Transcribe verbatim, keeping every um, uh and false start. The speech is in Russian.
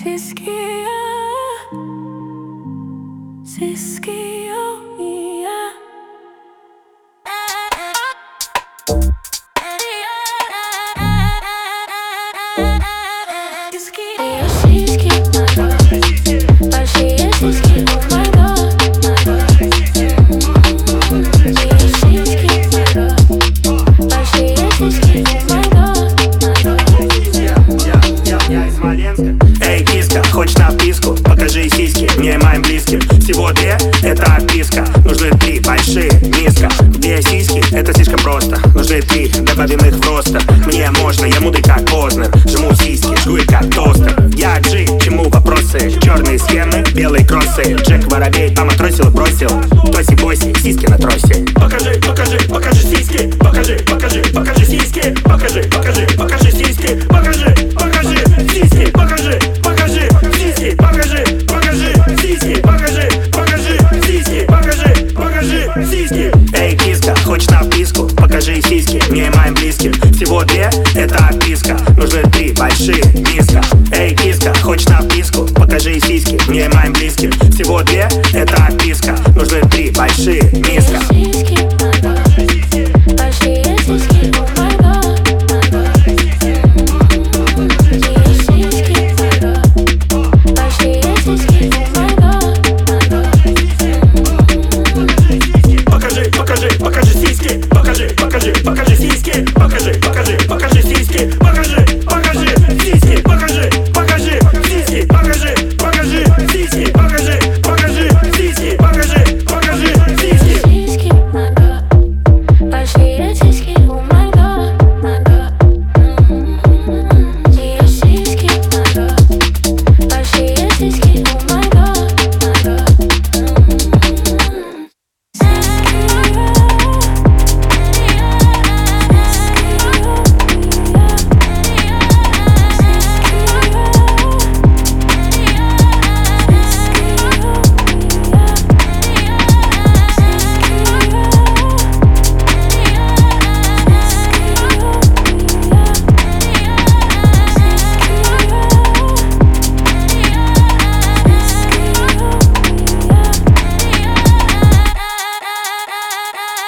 сиськи, сиськи, oh, yeah. Сиськи, большие сиськи, oh my god. Большие сиськи, oh my god. Я из Смоленска. Эй, киска, хочешь написку? Покажи сиськи мне, моим близким. Всего две, это отписка. Нужны три, большие, низко. Две сиськи, это слишком просто. Нужны три, добавим их в ростер. Мне можно, я мудрый как Познер. Жму сиськи, жгу их как тостер. Я Джи, чему вопросы? Черные схемы, белые кроссы. Джек Воробей, там отросил и бросил. Тоси-боси, сиськи на тросе.